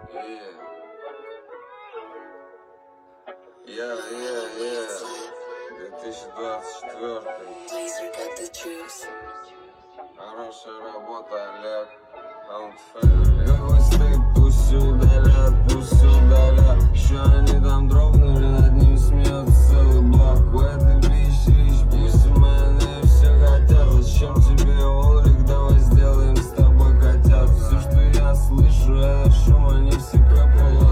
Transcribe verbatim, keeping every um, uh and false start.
Я, я, я, две тысячи двадцать четвёртый. Хорошая работа, Олег. Какой стыд, пусть удалят, пусть удалят. Еще они там дрогнули, над ним смеется целый блок. В этой бич, рич, пусть мэны все хотят. Зачем тебе Олрик, давай сделаем с тобой котят. Все, что я слышу, это шум, они все капают.